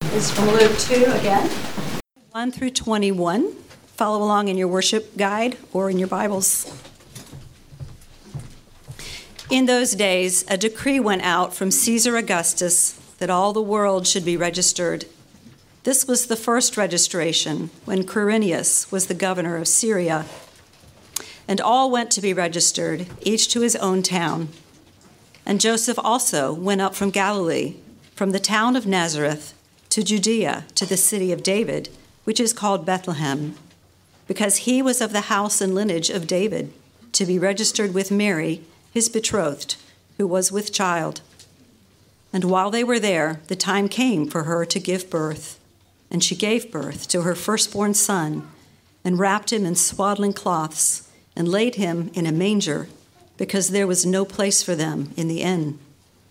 is from Luke 2 again, 1 through 21. Follow along in your worship guide or in your Bibles. In those days, a decree went out from Caesar Augustus that all the world should be registered. This was the first registration when Quirinius was the governor of Syria. And all went to be registered, each to his own town. And Joseph also went up from Galilee, from the town of Nazareth, to Judea, to the city of David, which is called Bethlehem, because he was of the house and lineage of David, to be registered with Mary, his betrothed, who was with child. And while they were there, the time came for her to give birth. And she gave birth to her firstborn son, and wrapped him in swaddling cloths, and laid him in a manger, because there was no place for them in the inn.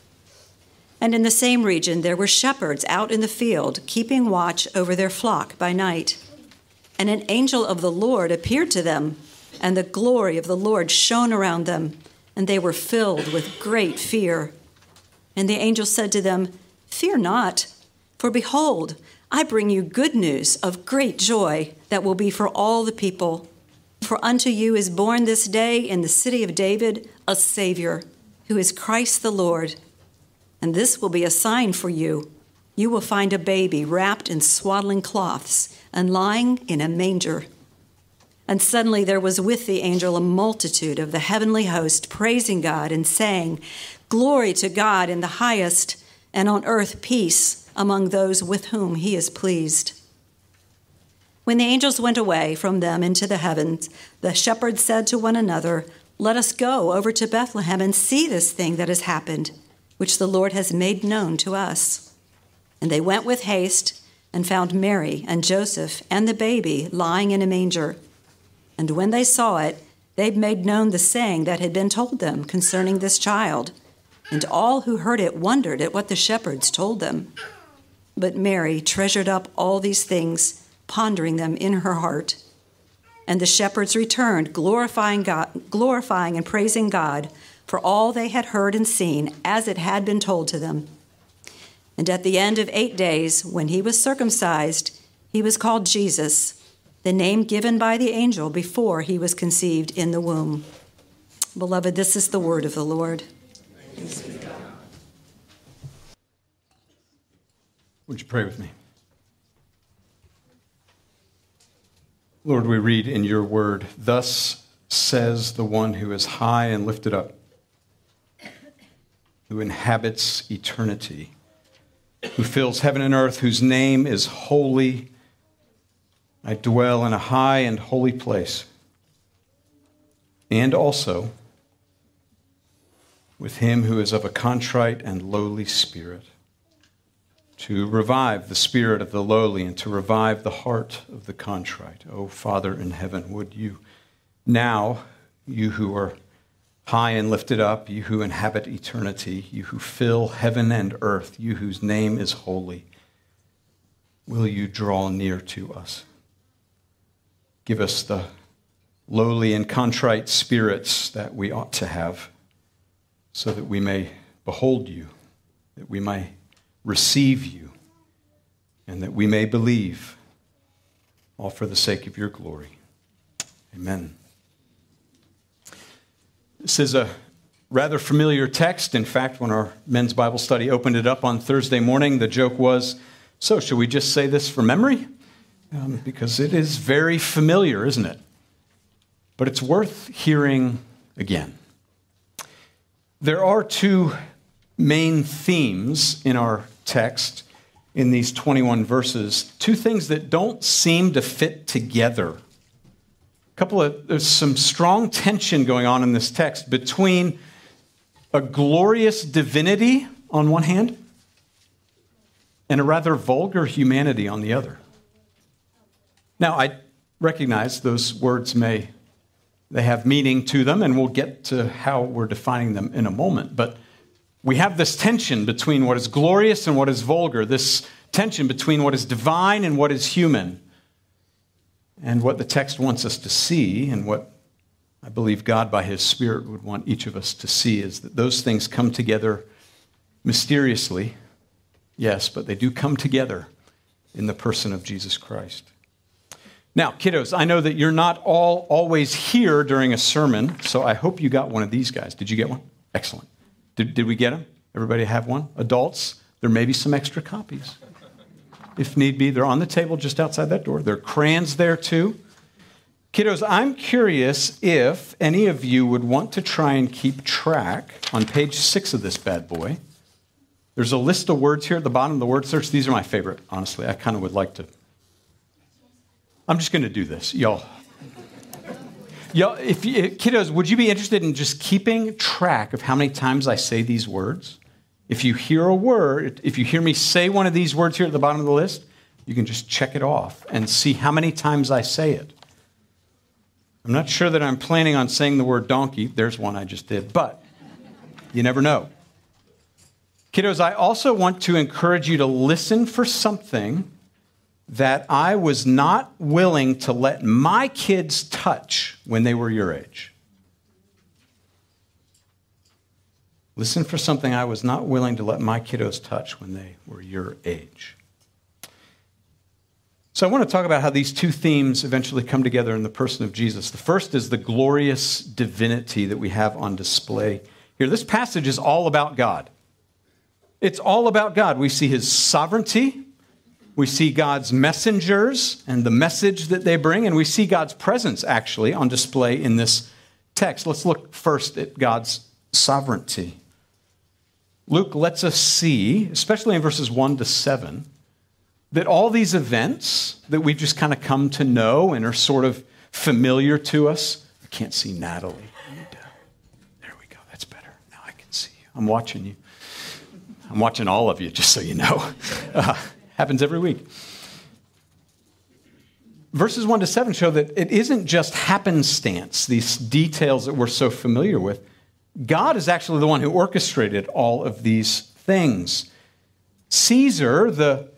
And in the same region there were shepherds out in the field, keeping watch over their flock by night. And an angel of the Lord appeared to them, and the glory of the Lord shone around them, and they were filled with great fear. And the angel said to them, "Fear not, for behold, I bring you good news of great joy that will be for all the people. For unto you is born this day in the city of David a Savior, who is Christ the Lord. And this will be a sign for you. You will find a baby wrapped in swaddling cloths and lying in a manger." And suddenly there was with the angel a multitude of the heavenly host, praising God and saying, "Glory to God in the highest, and on earth peace among those with whom he is pleased." When the angels went away from them into the heavens, the shepherds said to one another, "Let us go over to Bethlehem and see this thing that has happened, which the Lord has made known to us." And they went with haste and found Mary and Joseph and the baby lying in a manger. And when they saw it, they made known the saying that had been told them concerning this child. And all who heard it wondered at what the shepherds told them. But Mary treasured up all these things, pondering them in her heart. And the shepherds returned, glorifying and praising God for all they had heard and seen, as it had been told to them. And at the end of 8 days, when he was circumcised, he was called Jesus, the name given by the angel before he was conceived in the womb. Beloved, this is the word of the Lord. Thanks be to God. Would you pray with me? Lord, we read in your word, "Thus says the one who is high and lifted up, who inhabits eternity, who fills heaven and earth, whose name is holy. I dwell in a high and holy place, and also with him who is of a contrite and lowly spirit, to revive the spirit of the lowly and to revive the heart of the contrite. O Father in heaven, would you now, you who are high and lifted up, you who inhabit eternity, you who fill heaven and earth, you whose name is holy, will you draw near to us? Give us the lowly and contrite spirits that we ought to have, so that we may behold you, that we may receive you, and that we may believe, all for the sake of your glory. Amen. This is a rather familiar text. In fact, when our men's Bible study opened it up on Thursday morning, the joke was, so should we just say this for memory? Because it is very familiar, isn't it? But it's worth hearing again. There are two main themes in our text in these 21 verses, two things that don't seem to fit together. There's some strong tension going on in this text between a glorious divinity on one hand and a rather vulgar humanity on the other. Now, I recognize those words they have meaning to them, and we'll get to how we're defining them in a moment. But we have this tension between what is glorious and what is vulgar, this tension between what is divine and what is human. And what the text wants us to see, and what I believe God by his Spirit would want each of us to see, is that those things come together mysteriously, yes, but they do come together in the person of Jesus Christ. Now, kiddos, I know that you're not all always here during a sermon, so I hope you got one of these guys. Did you get one? Excellent. Did we get them? Everybody have one? Adults, there may be some extra copies. If need be, they're on the table just outside that door. There are crayons there too. Kiddos, I'm curious if any of you would want to try and keep track on page 6 of this bad boy. There's a list of words here at the bottom of the word search. These are my favorite, honestly. I kind of would like to. I'm just going to do this, y'all. Kiddos, would you be interested in just keeping track of how many times I say these words? If you hear a word, if you hear me say one of these words here at the bottom of the list, you can just check it off and see how many times I say it. I'm not sure that I'm planning on saying the word donkey. There's one I just did, but you never know. Kiddos, I also want to encourage you to listen for something that I was not willing to let my kids touch when they were your age. Listen for something I was not willing to let my kiddos touch when they were your age. So I want to talk about how these two themes eventually come together in the person of Jesus. The first is the glorious divinity that we have on display here. This passage is all about God. It's all about God. We see his sovereignty. We see God's messengers and the message that they bring. And we see God's presence actually on display in this text. Let's look first at God's sovereignty. Luke lets us see, especially in verses 1 to 7, that all these events that we've just kind of come to know and are sort of familiar to us. I can't see Natalie. There we go. That's better. Now I can see you. I'm watching you. I'm watching all of you, just so you know. Happens every week. Verses 1 to 7 show that it isn't just happenstance, these details that we're so familiar with. God is actually the one who orchestrated all of these things. Caesar, the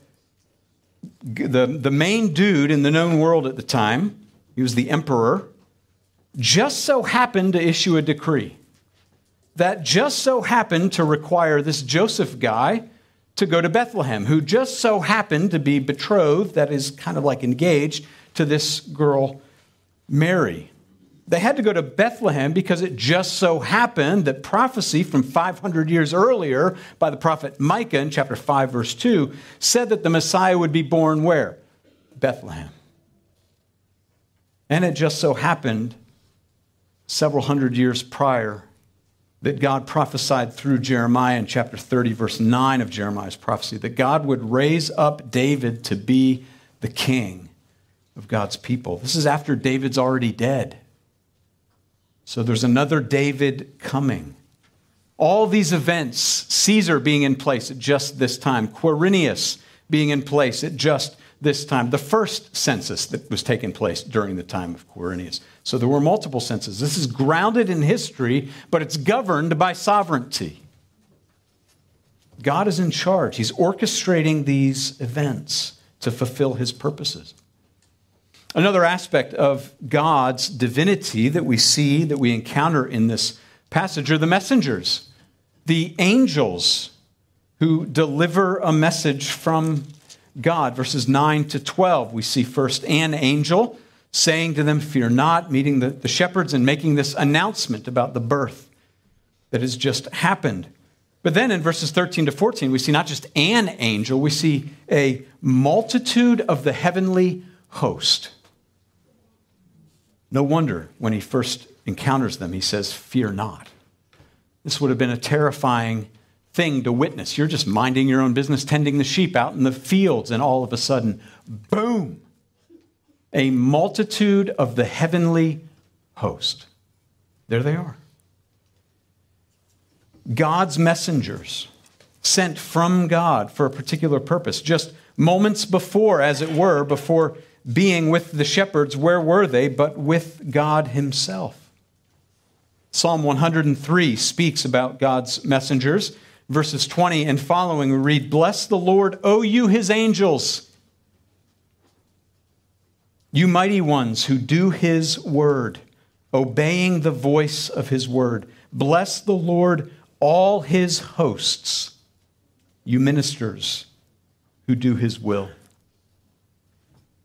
main dude in the known world at the time, he was the emperor, just so happened to issue a decree that just so happened to require this Joseph guy to go to Bethlehem, who just so happened to be betrothed, that is kind of like engaged, to this girl, Mary. They had to go to Bethlehem because it just so happened that prophecy from 500 years earlier by the prophet Micah in chapter 5, verse 2, said that the Messiah would be born where? Bethlehem. And it just so happened several hundred years prior that God prophesied through Jeremiah in chapter 30, verse 9 of Jeremiah's prophecy, that God would raise up David to be the king of God's people. This is after David's already dead. So there's another David coming. All these events, Caesar being in place at just this time, Quirinius being in place at just this time, the first census that was taking place during the time of Quirinius. So there were multiple censuses. This is grounded in history, but it's governed by sovereignty. God is in charge. He's orchestrating these events to fulfill his purposes. Another aspect of God's divinity that we see, that we encounter in this passage are the messengers, the angels who deliver a message from God. Verses 9 to 12, we see first an angel saying to them, "Fear not," meeting the shepherds and making this announcement about the birth that has just happened. But then in verses 13 to 14, we see not just an angel, we see a multitude of the heavenly host. No wonder when he first encounters them, he says, "Fear not." This would have been a terrifying thing to witness. You're just minding your own business, tending the sheep out in the fields, and all of a sudden, boom, a multitude of the heavenly host. There they are. God's messengers, sent from God for a particular purpose. Just moments before, as it were, before being with the shepherds, where were they but with God himself? Psalm 103 speaks about God's messengers. Verses 20 and following, we read, "Bless the Lord, O you his angels, you mighty ones who do his word, obeying the voice of his word. Bless the Lord, all his hosts, you ministers who do his will."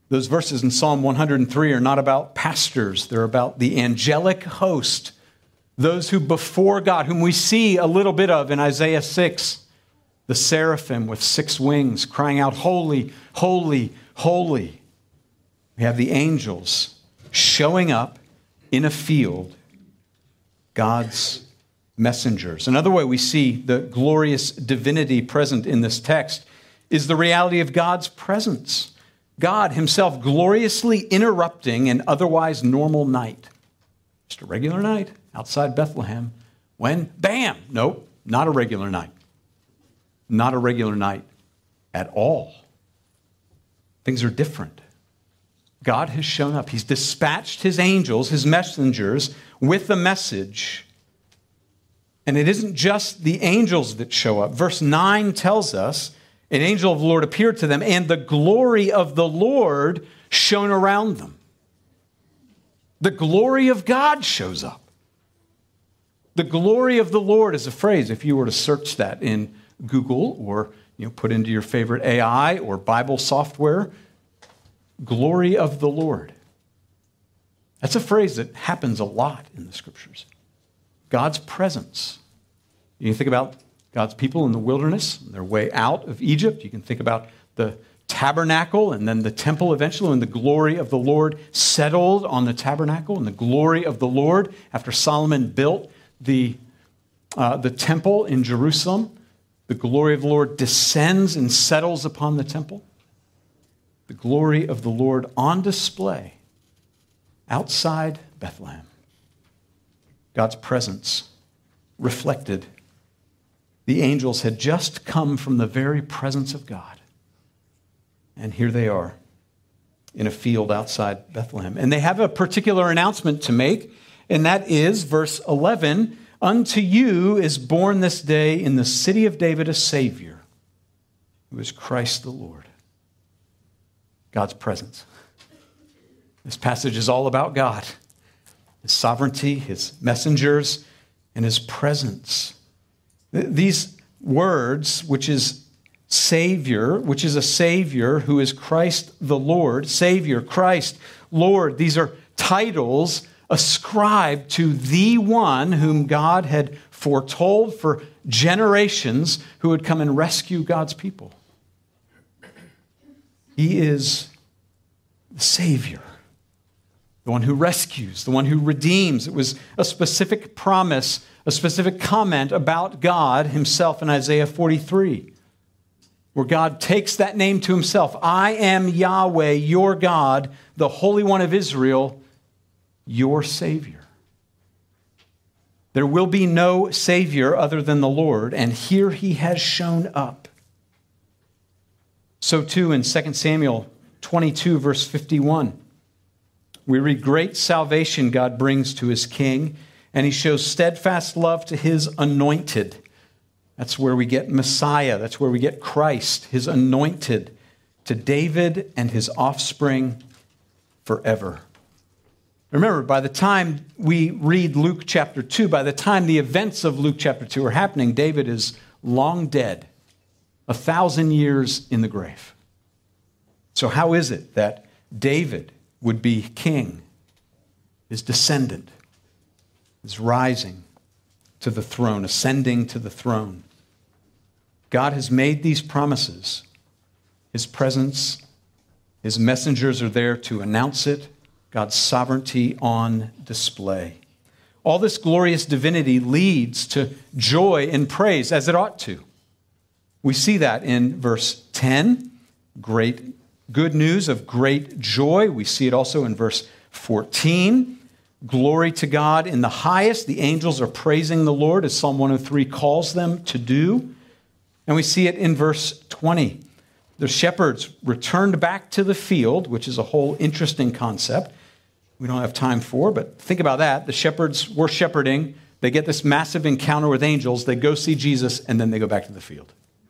Those verses in Psalm 103 are not about pastors. They're about the angelic host, those who before God, whom we see a little bit of in Isaiah 6, the seraphim with 6 wings crying out, holy, holy, holy. We have the angels showing up in a field, God's messengers. Another way we see the glorious divinity present in this text is the reality of God's presence. God himself gloriously interrupting an otherwise normal night. Just a regular night outside Bethlehem when, bam, nope, not a regular night. Not a regular night at all. Things are different. God has shown up. He's dispatched his angels, his messengers, with a message. And it isn't just the angels that show up. Verse 9 tells us, an angel of the Lord appeared to them, and the glory of the Lord shone around them. The glory of God shows up. The glory of the Lord is a phrase, if you were to search that in Google or put into your favorite AI or Bible software, glory of the Lord. That's a phrase that happens a lot in the scriptures. God's presence. You can think about God's people in the wilderness, on their way out of Egypt. You can think about the tabernacle and then the temple eventually, when the glory of the Lord settled on the tabernacle, and the glory of the Lord after Solomon built the temple in Jerusalem. The glory of the Lord descends and settles upon the temple. The glory of the Lord on display outside Bethlehem. God's presence reflected. The angels had just come from the very presence of God. And here they are in a field outside Bethlehem. And they have a particular announcement to make, and that is verse 11, unto you is born this day in the city of David a Savior, who is Christ the Lord. God's presence. This passage is all about God, his sovereignty, his messengers, and his presence. These words, which is Savior, which is a Savior who is Christ the Lord, Savior, Christ, Lord, these are titles ascribed to the one whom God had foretold for generations who would come and rescue God's people. He is the Savior, the one who rescues, the one who redeems. It was a specific promise, a specific comment about God himself in Isaiah 43, where God takes that name to himself. I am Yahweh, your God, the Holy One of Israel, your Savior. There will be no Savior other than the Lord, and here he has shown up. So too in 2 Samuel 22, verse 51, we read, great salvation God brings to his king, and he shows steadfast love to his anointed. That's where we get Messiah. That's where we get Christ, his anointed, to David and his offspring forever. Remember, by the time we read Luke chapter 2, by the time the events of Luke chapter 2 are happening, David is long dead, 1,000 years in the grave. So how is it that David would be king? His descendant is rising to the throne, ascending to the throne. God has made these promises. His presence, his messengers are there to announce it. God's sovereignty on display. All this glorious divinity leads to joy and praise, as it ought to. We see that in verse 10, great good news of great joy. We see it also in verse 14, glory to God in the highest. The angels are praising the Lord, as Psalm 103 calls them to do. And we see it in verse 20. The shepherds returned back to the field, which is a whole interesting concept. We don't have time for, but think about that. The shepherds were shepherding. They get this massive encounter with angels. They go see Jesus, and then they go back to the field.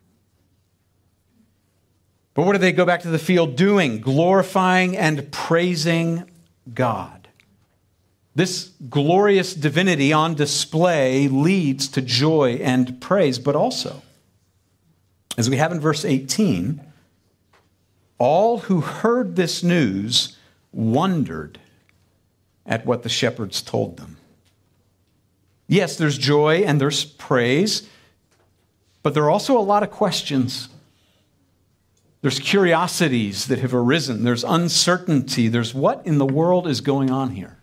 But what do they go back to the field doing? Glorifying and praising God. This glorious divinity on display leads to joy and praise, but also, as we have in verse 18, all who heard this news wondered at what the shepherds told them. Yes, there's joy and there's praise, but there are also a lot of questions. There's curiosities that have arisen. There's uncertainty. There's what in the world is going on here?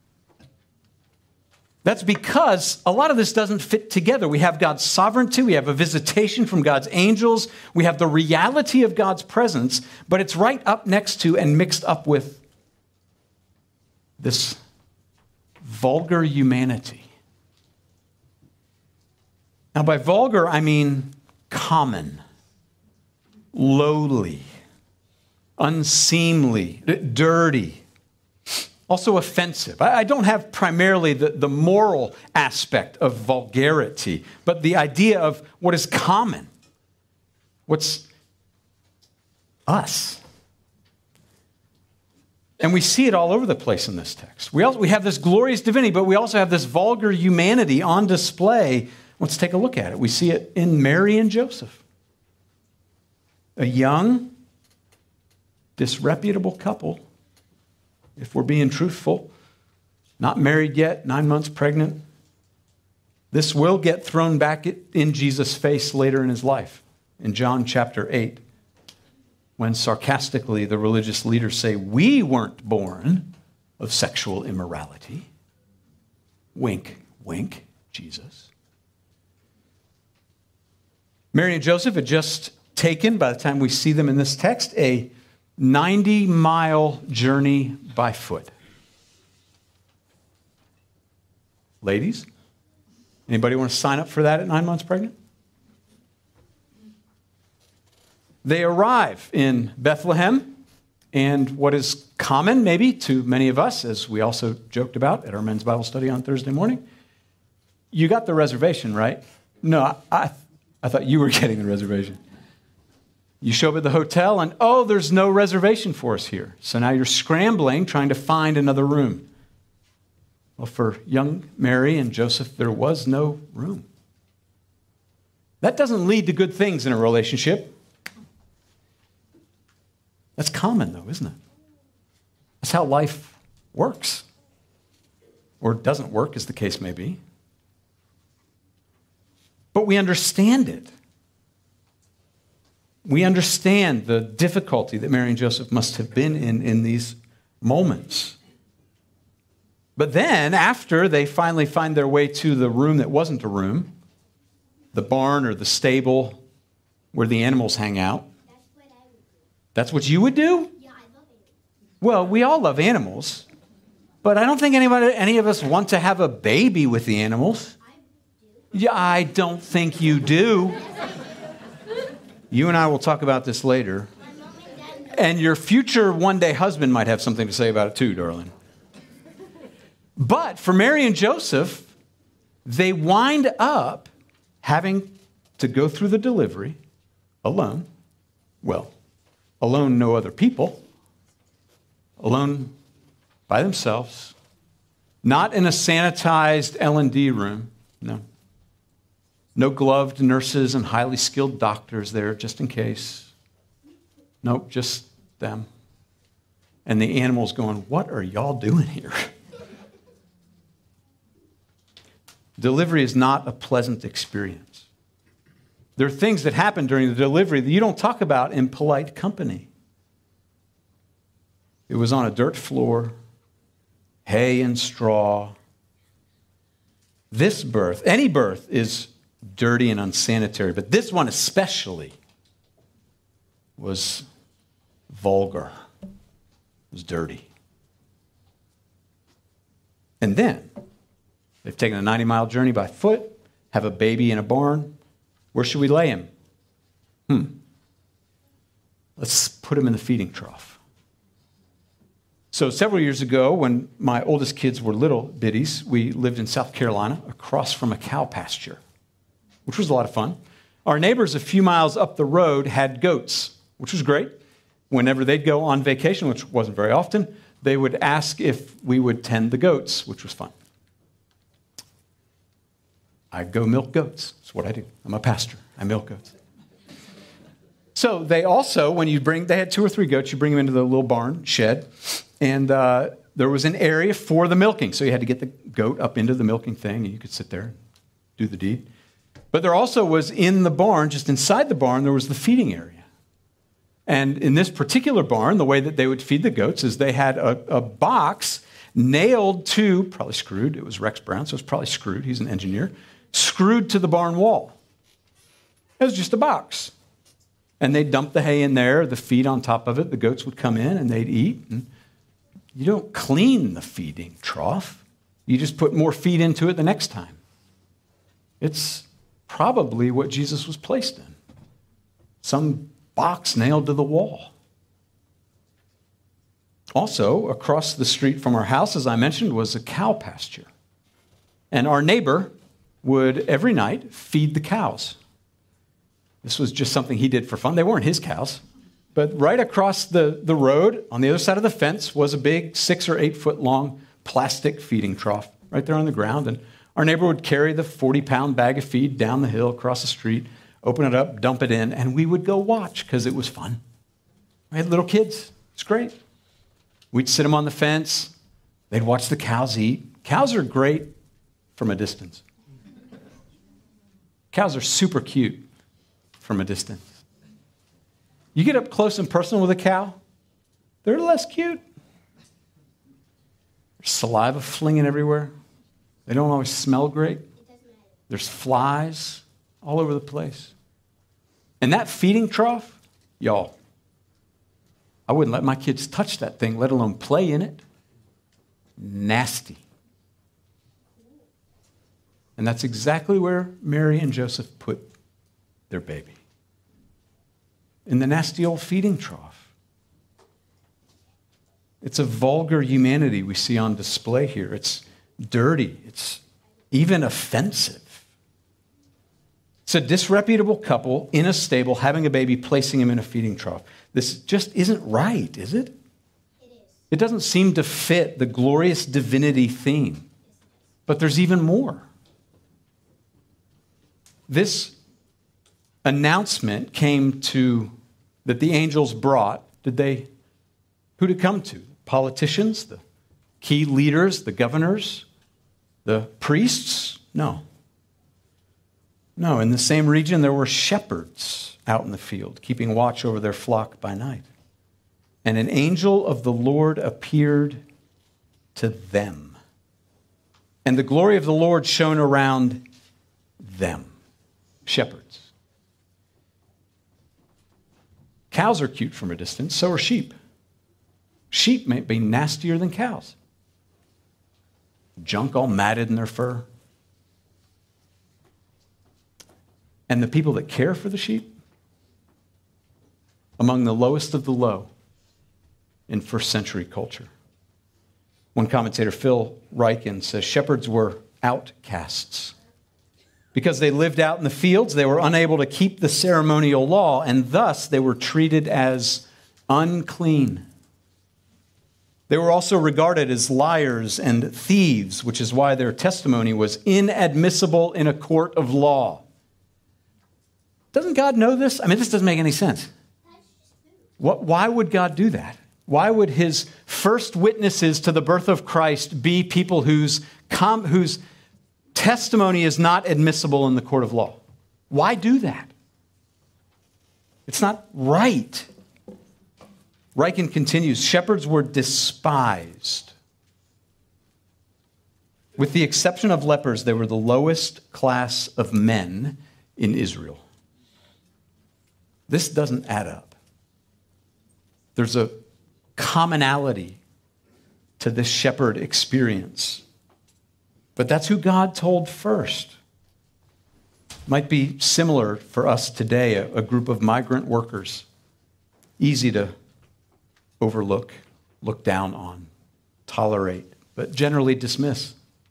That's because a lot of this doesn't fit together. We have God's sovereignty. We have a visitation from God's angels. We have the reality of God's presence, but it's right up next to and mixed up with this vulgar humanity. Now, by vulgar, I mean common, lowly, unseemly, dirty, also offensive. I don't have primarily the moral aspect of vulgarity, but the idea of what is common, what's us. And we see it all over the place in this text. We have this glorious divinity, but we also have this vulgar humanity on display. Let's take a look at it. We see it in Mary and Joseph. A young, disreputable couple, if we're being truthful, not married yet, 9 months pregnant. This will get thrown back in Jesus' face later in his life, in John chapter 8, when sarcastically the religious leaders say, we weren't born of sexual immorality. Wink, wink, Jesus. Mary and Joseph had just taken, by the time we see them in this text, a 90-mile journey by foot. Ladies, anybody want to sign up for that at 9 months pregnant? They arrive in Bethlehem, and what is common maybe to many of us, as we also joked about at our men's Bible study on Thursday morning, you got the reservation, right? No, I thought you were getting the reservation. You show up at the hotel and, oh, there's no reservation for us here. So now you're scrambling, trying to find another room. Well, for young Mary and Joseph, there was no room. That doesn't lead to good things in a relationship. That's common, though, isn't it? That's how life works. Or doesn't work, as the case may be. But we understand it. We understand the difficulty that Mary and Joseph must have been in these moments. But then, after they finally find their way to the room that wasn't a room, the barn or the stable where the animals hang out, that's what you would do? Yeah, I love animals. Well, we all love animals, but I don't think any of us want to have a baby with the animals. I do. Yeah, I don't think you do. You and I will talk about this later. My mom and dad know. And your future one-day husband might have something to say about it too, darling. But for Mary and Joseph, they wind up having to go through the delivery alone. Well, alone, no other people. Alone by themselves. Not in a sanitized L&D room. No. No gloved nurses and highly skilled doctors there just in case. Nope, just them. And the animals going, what are y'all doing here? Delivery is not a pleasant experience. There are things that happen during the delivery that you don't talk about in polite company. It was on a dirt floor, hay and straw. This birth, any birth, is dirty and unsanitary, but this one especially was vulgar. It was dirty. And then they've taken a 90-mile journey by foot, have a baby in a barn. Where should we lay him? Let's put him in the feeding trough. So several years ago, when my oldest kids were little biddies, we lived in South Carolina across from a cow pasture, which was a lot of fun. Our neighbors a few miles up the road had goats, which was great. Whenever they'd go on vacation, which wasn't very often, they would ask if we would tend the goats, which was fun. I go milk goats. That's what I do. I'm a pastor. I milk goats. So they also, they had 2 or 3 goats, you bring them into the little barn shed, and there was an area for the milking. So you had to get the goat up into the milking thing, and you could sit there and do the deed. But there also was in the barn, just inside the barn, there was the feeding area. And in this particular barn, the way that they would feed the goats is they had a box nailed to, probably screwed, it was Rex Brown, so it was probably screwed, he's an engineer, screwed to the barn wall. It was just a box. And they'd dump the hay in there, the feed on top of it, the goats would come in and they'd eat. And you don't clean the feeding trough. You just put more feed into it the next time. It's probably what Jesus was placed in. Some box nailed to the wall. Also, across the street from our house, as I mentioned, was a cow pasture. And our neighbor would, every night, feed the cows. This was just something he did for fun. They weren't his cows. But right across the road, on the other side of the fence, was a big 6 or 8 foot long plastic feeding trough right there on the ground. And our neighbor would carry the 40-pound bag of feed down the hill, across the street, open it up, dump it in, and we would go watch because it was fun. We had little kids. It's great. We'd sit them on the fence. They'd watch the cows eat. Cows are great from a distance. Cows are super cute from a distance. You get up close and personal with a cow, they're less cute. There's saliva flinging everywhere. They don't always smell great. There's flies all over the place. And that feeding trough, y'all, I wouldn't let my kids touch that thing, let alone play in it. Nasty. And that's exactly where Mary and Joseph put their baby. In the nasty old feeding trough. It's a vulgar humanity we see on display here. It's dirty. It's even offensive. It's a disreputable couple in a stable having a baby, placing him in a feeding trough. This just isn't right, is it? It is. It doesn't seem to fit the glorious divinity theme. But there's even more. This announcement that the angels brought, who'd it come to? Politicians, the key leaders, the governors, the priests? No. No, in the same region there were shepherds out in the field, keeping watch over their flock by night. And an angel of the Lord appeared to them. And the glory of the Lord shone around them. Shepherds. Cows are cute from a distance, so are sheep. Sheep may be nastier than cows. Junk all matted in their fur. And the people that care for the sheep, among the lowest of the low in first century culture. One commentator, Phil Ryken, says shepherds were outcasts. Because they lived out in the fields, they were unable to keep the ceremonial law, and thus they were treated as unclean. They were also regarded as liars and thieves, which is why their testimony was inadmissible in a court of law. Doesn't God know this? I mean, this doesn't make any sense. Why would God do that? Why would his first witnesses to the birth of Christ be people whose testimony is not admissible in the court of law? Why do that? It's not right. Ryken continues, shepherds were despised. With the exception of lepers, they were the lowest class of men in Israel. This doesn't add up. There's a commonality to this shepherd experience. But that's who God told first. Might be similar for us today, a group of migrant workers. Easy to overlook, look down on, tolerate, but generally dismiss.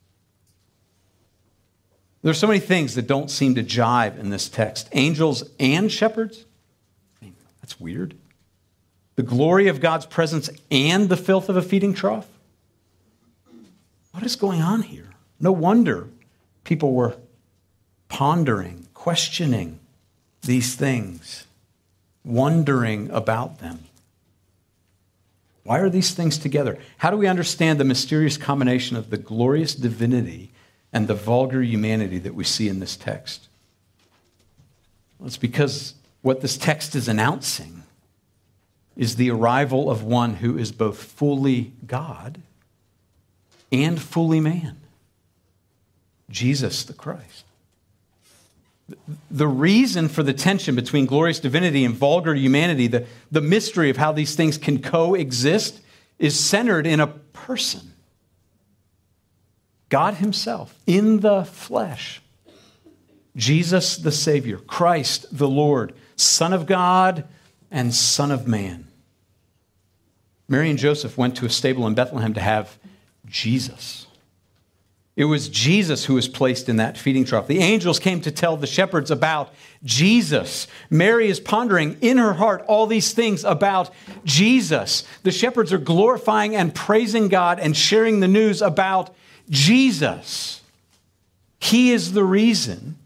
There's so many things that don't seem to jive in this text. Angels and shepherds? I mean, that's weird. The glory of God's presence and the filth of a feeding trough? What is going on here? No wonder people were pondering, questioning these things. wondering about them. Why are these things together? How do we understand the mysterious combination of the glorious divinity and the vulgar humanity that we see in this text? Well, it's because what this text is announcing is the arrival of one who is both fully God and fully man, Jesus the Christ. The reason for the tension between glorious divinity and vulgar humanity, the mystery of how these things can coexist, is centered in a person. God himself, in the flesh. Jesus the Savior, Christ the Lord, Son of God and Son of Man. Mary and Joseph went to a stable in Bethlehem to have Jesus. It was Jesus who was placed in that feeding trough. The angels came to tell the shepherds about Jesus. Mary is pondering in her heart all these things about Jesus. The shepherds are glorifying and praising God and sharing the news about Jesus. He is the reason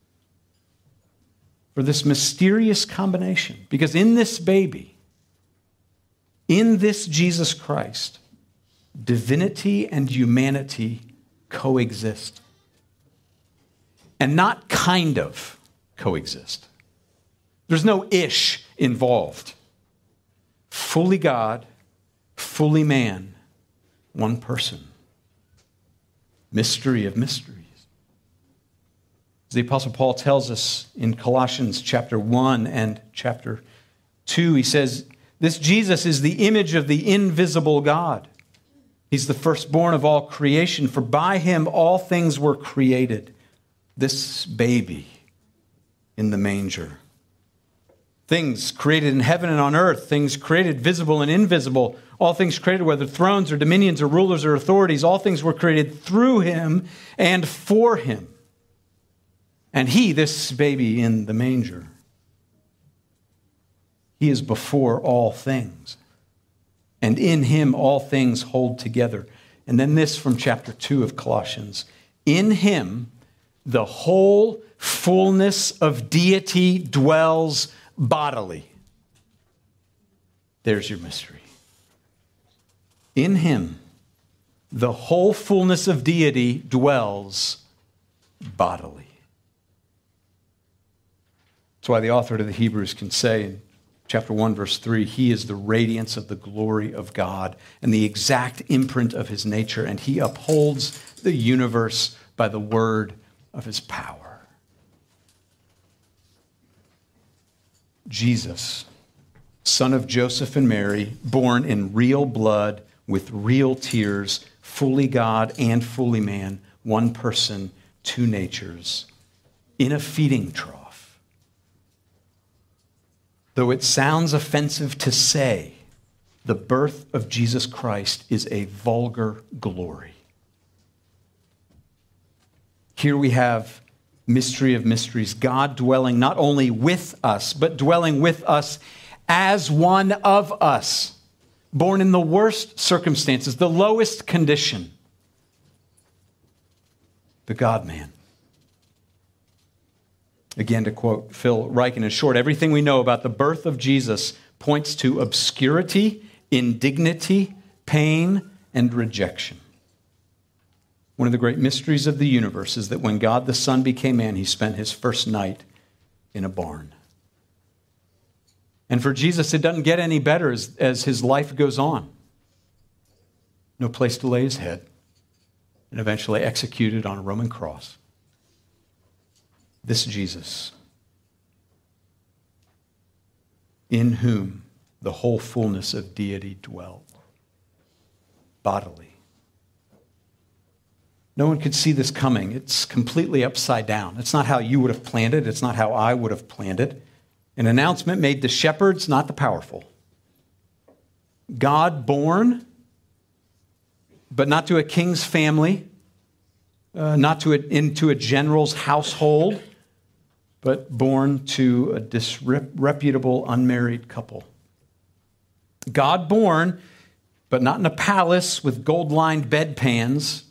for this mysterious combination. Because in this baby, in this Jesus Christ, divinity and humanity coexist. And not kind of coexist. There's no ish involved. Fully God, fully man, one person. Mystery of mysteries. As the Apostle Paul tells us in Colossians chapter 1 and chapter 2, he says, this Jesus is the image of the invisible God. He's the firstborn of all creation, for by him all things were created. This baby in the manger. Things created in heaven and on earth, things created visible and invisible, all things created, whether thrones or dominions or rulers or authorities, all things were created through him and for him. And he, this baby in the manger, he is before all things. And in him all things hold together. And then this from chapter 2 of Colossians. In him the whole fullness of deity dwells bodily. There's your mystery. In him the whole fullness of deity dwells bodily. That's why the author to the Hebrews can say in Chapter 1, verse 3, he is the radiance of the glory of God and the exact imprint of his nature, and he upholds the universe by the word of his power. Jesus, son of Joseph and Mary, born in real blood with real tears, fully God and fully man, one person, two natures, in a feeding trough. Though it sounds offensive to say, the birth of Jesus Christ is a vulgar glory. Here we have mystery of mysteries, God dwelling not only with us, but dwelling with us as one of us, born in the worst circumstances, the lowest condition, the God-man. Again, to quote Phil Ryken, in short, everything we know about the birth of Jesus points to obscurity, indignity, pain, and rejection. One of the great mysteries of the universe is that when God the Son became man, he spent his first night in a barn. And for Jesus, it doesn't get any better as his life goes on. No place to lay his head, and eventually executed on a Roman cross. This Jesus, in whom the whole fullness of deity dwelt, bodily. No one could see this coming. It's completely upside down. It's not how you would have planned it. It's not how I would have planned it. An announcement made to shepherds, not the powerful. God born, but not to a king's family, not into a general's household, but born to a disreputable unmarried couple. God born, but not in a palace with gold-lined bedpans,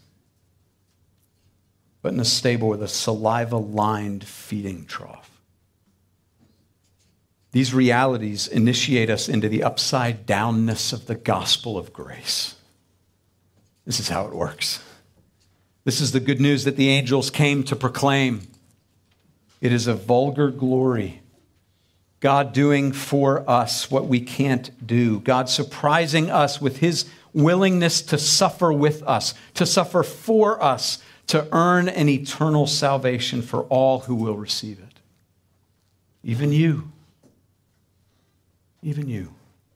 but in a stable with a saliva-lined feeding trough. These realities initiate us into the upside downness of the gospel of grace. This is how it works. This is the good news that the angels came to proclaim. It is a vulgar glory. God doing for us what we can't do. God surprising us with his willingness to suffer with us, to suffer for us, to earn an eternal salvation for all who will receive it. Even you. Even you.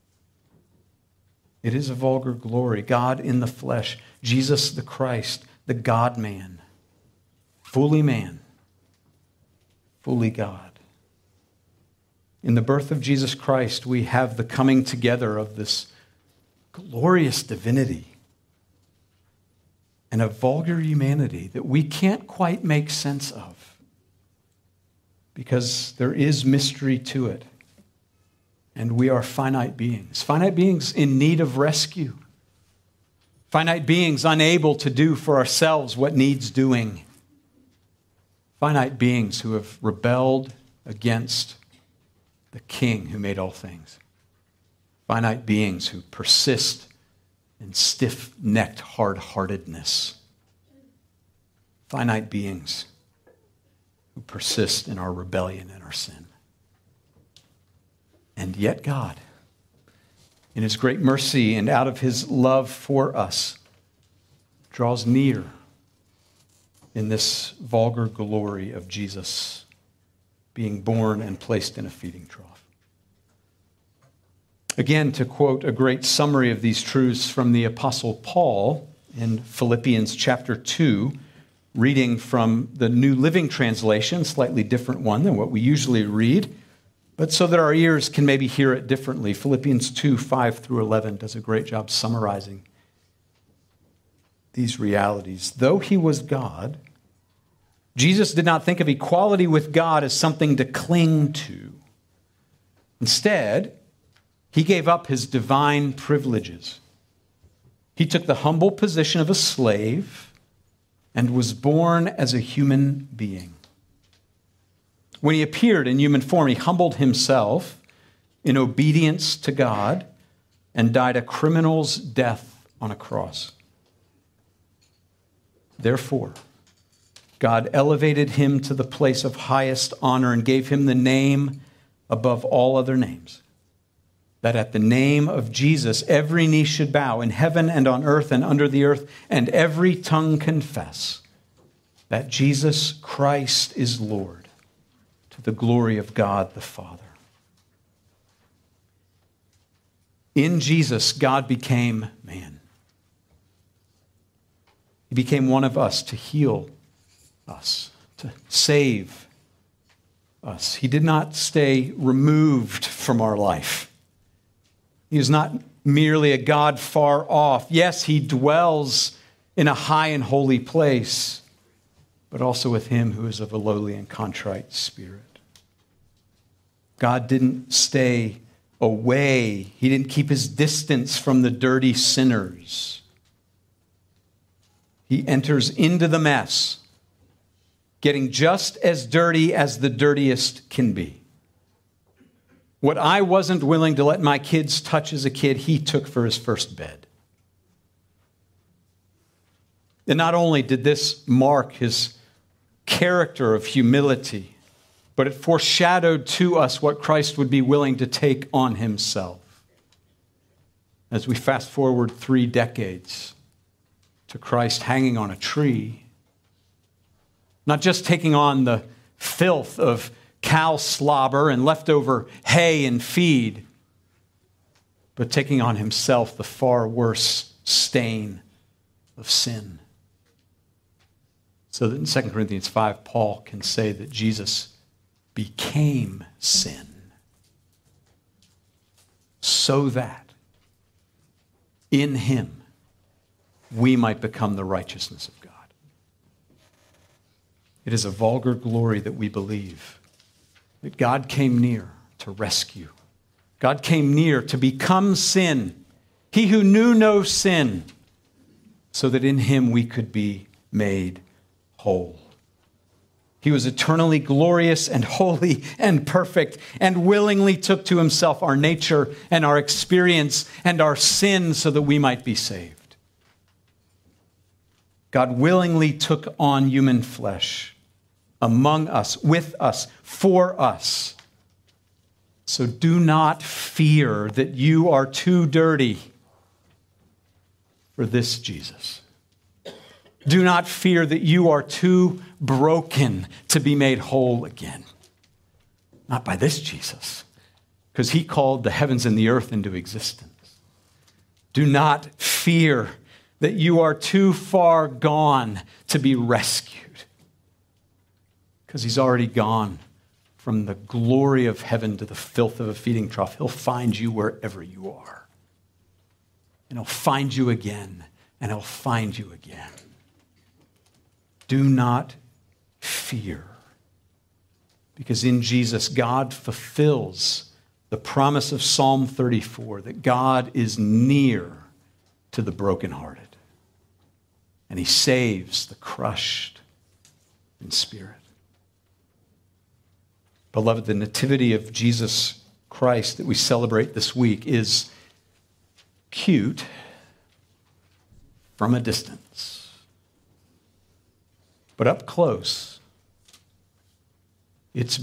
It is a vulgar glory. God in the flesh, Jesus the Christ, the God-man, fully man, fully God. In the birth of Jesus Christ, we have the coming together of this glorious divinity and a vulgar humanity that we can't quite make sense of because there is mystery to it. And we are finite beings in need of rescue, finite beings unable to do for ourselves what needs doing, finite beings who have rebelled against the King who made all things. Finite beings who persist in stiff-necked hard-heartedness. Finite beings who persist in our rebellion and our sin. And yet God, in his great mercy and out of his love for us, draws near in this vulgar glory of Jesus being born and placed in a feeding trough. Again, to quote a great summary of these truths from the Apostle Paul in Philippians chapter 2, reading from the New Living Translation, slightly different one than what we usually read, but so that our ears can maybe hear it differently. Philippians 2, 5 through 11 does a great job summarizing these realities. Though he was God, Jesus did not think of equality with God as something to cling to. Instead, he gave up his divine privileges. He took the humble position of a slave and was born as a human being. When he appeared in human form, he humbled himself in obedience to God and died a criminal's death on a cross. Therefore, God elevated him to the place of highest honor and gave him the name above all other names, that at the name of Jesus every knee should bow in heaven and on earth and under the earth, and every tongue confess that Jesus Christ is Lord, to the glory of God the Father. In Jesus, God became man. He became one of us to heal us, to save us. He did not stay removed from our life. He is not merely a God far off. Yes, he dwells in a high and holy place, but also with him who is of a lowly and contrite spirit. God didn't stay away. He didn't keep his distance from the dirty sinners. He enters into the mess, getting just as dirty as the dirtiest can be. What I wasn't willing to let my kids touch as a kid, he took for his first bed. And not only did this mark his character of humility, but it foreshadowed to us what Christ would be willing to take on himself. As we fast forward 3 decades to Christ hanging on a tree, not just taking on the filth of cow slobber and leftover hay and feed, but taking on himself the far worse stain of sin. So that in 2 Corinthians 5, Paul can say that Jesus became sin so that in him we might become the righteousness of God. It is a vulgar glory that we believe that God came near to rescue. God came near to become sin, he who knew no sin, so that in him we could be made whole. He was eternally glorious and holy and perfect and willingly took to himself our nature and our experience and our sin so that we might be saved. God willingly took on human flesh among us, with us, for us. So do not fear that you are too dirty for this Jesus. Do not fear that you are too broken to be made whole again. Not by this Jesus, because he called the heavens and the earth into existence. Do not fear that you are too far gone to be rescued, because he's already gone from the glory of heaven to the filth of a feeding trough. He'll find you wherever you are. And he'll find you again, and he'll find you again. Do not fear, because in Jesus, God fulfills the promise of Psalm 34 that God is near to the brokenhearted, and he saves the crushed in spirit. Beloved, the nativity of Jesus Christ that we celebrate this week is cute from a distance. But up close, it is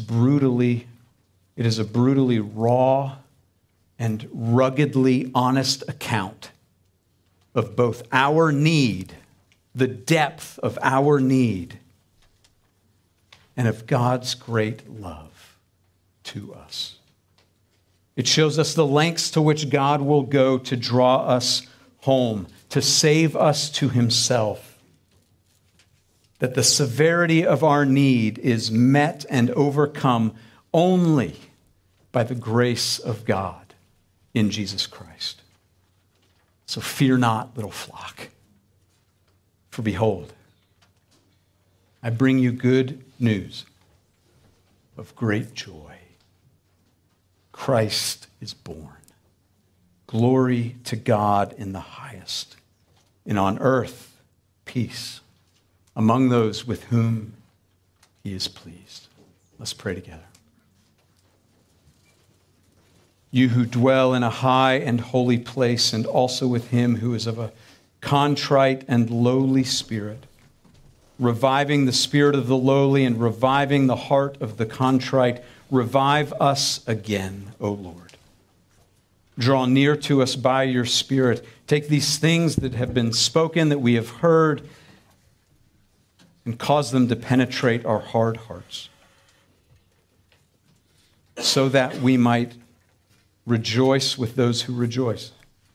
a brutally raw and ruggedly honest account of both our need, the depth of our need, and of God's great love to us. It shows us the lengths to which God will go to draw us home, to save us to himself. That the severity of our need is met and overcome only by the grace of God in Jesus Christ. So fear not, little flock, for behold, I bring you good news of great joy. Christ is born. Glory to God in the highest, and on earth peace among those with whom he is pleased. Let's pray together. You who dwell in a high and holy place, and also with him who is of a contrite and lowly spirit, reviving the spirit of the lowly and reviving the heart of the contrite, revive us again, O Lord. Draw near to us by your Spirit. Take these things that have been spoken, that we have heard, and cause them to penetrate our hard hearts, so that we might rejoice with those who rejoice,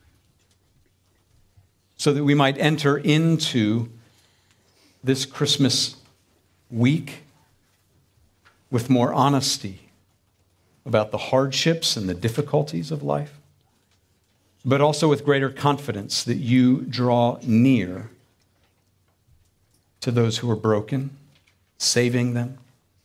so that we might enter into this Christmas week with more honesty about the hardships and the difficulties of life, but also with greater confidence that you draw near to those who are broken, saving them.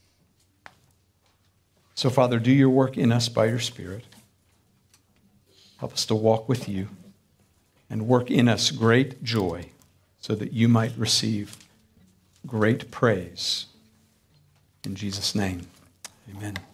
So, Father, do your work in us by your Spirit. Help us to walk with you and work in us great joy so that you might receive great praise. In Jesus' name, amen.